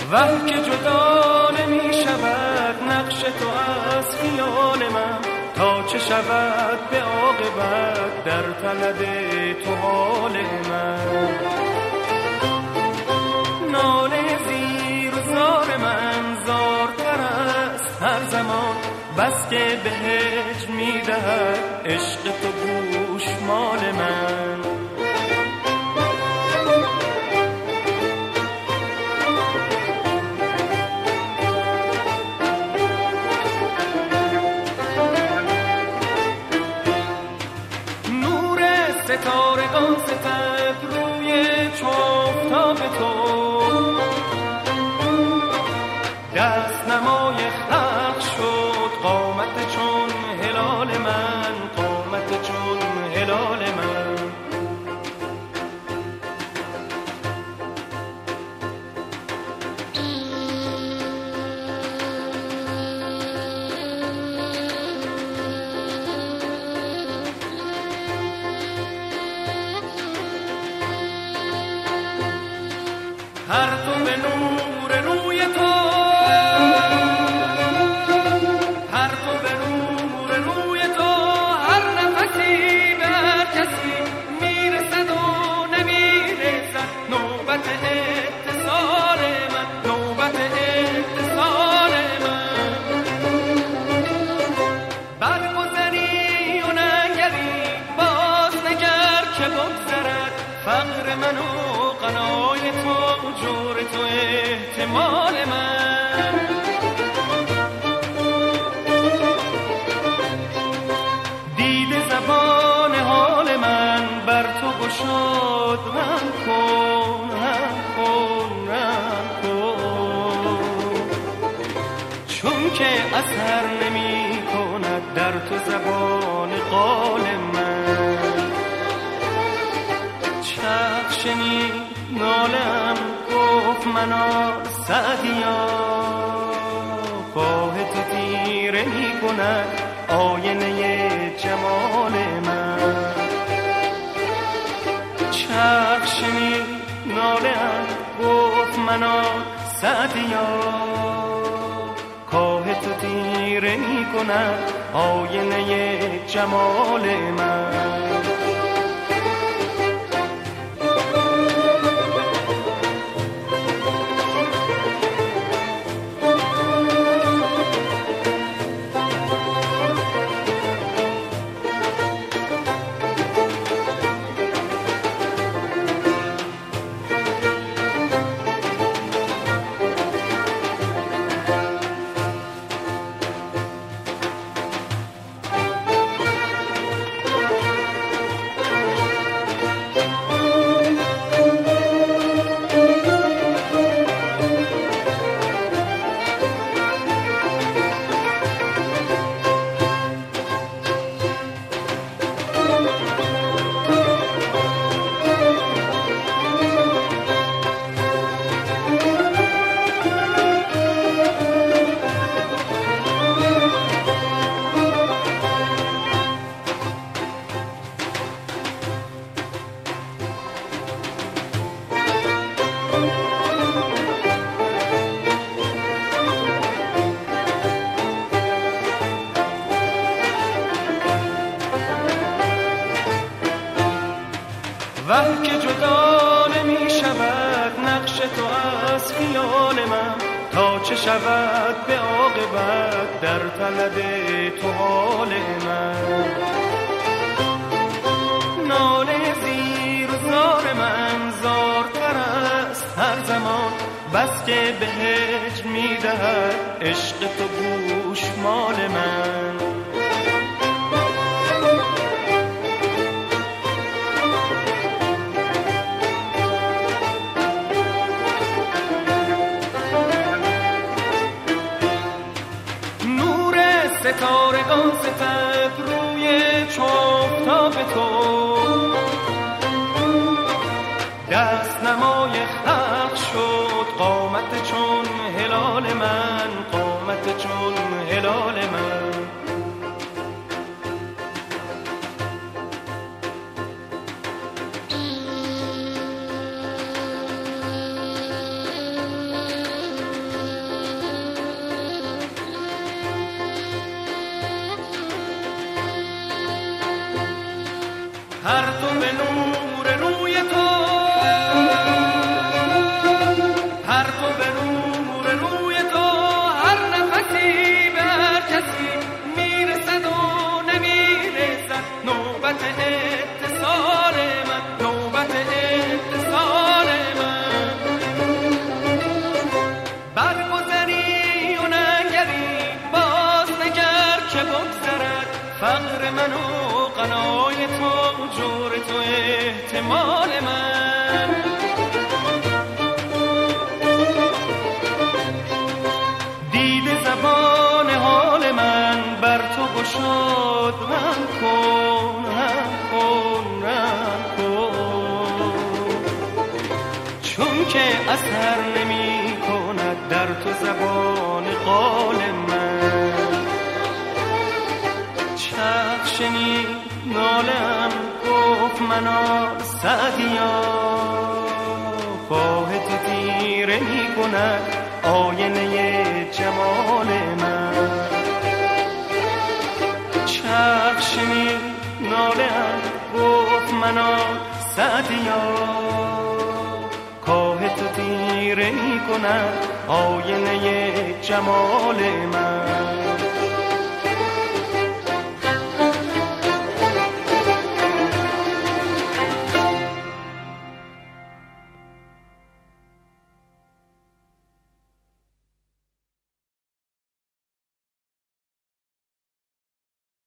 وه که جدا نمی شود نقش تو از خیال من، تا چه شود به عاقبت در طلب تو حال من. ناله زیر و زار من زارتر است هر زمان، بس که به هجر می دهد عشق تو گوشمال من. ستارگان ستد روی چوفتاب تو، دست نمای خلق شد قامت چون هلال من، قامت چون هلال من. هر تو به نور روی تو، هر تو به نور روی تو، هر نفسی به هر کسی میرسد و نمیرسد. نوبت اتصال من، نوبت اتصال من. برگذری و نگری باز نگر که بگذرد فقر من و قنای تو، جور تو احتمال من. دید زبان حال من بر تو گشاد، رحم کن رحم کن رحم کن. چون که اثر نمی کند در تو زبان قال من. چرخ شنید نالم گفت منا سعدیا، پاه تو تیره می کند آینه جمال من. چرخ شنید نالم گفت منا سعدیا، کاه تو تیره می کند آینه جمال من. وه که جدا نمی شود نقش تو از خیال من، تا چه شود به عاقبت در طلب تو حال من. ناله زیر و زار من زارتر است هر زمان، بس که به هجر می دهد عشق تو گوشمال من. ستارگان ستد روی چوفتاب تو، دست نمای خلق شد قامت چون هلال من، قامت چون هلال من. تو احتمال من. دیده زبان حال من بر تو گشاد، رحم کن رحم کن رحم کن. چون که اثر نمی کند در تو زبان قال من. چرخ شنید نالم گفت منال سعدیا، پاه تو تیره می کند آینه جمال من. چرخ شنید نالم گفت منال سعدیا، کاه تو تیره می کند آینه جمال من.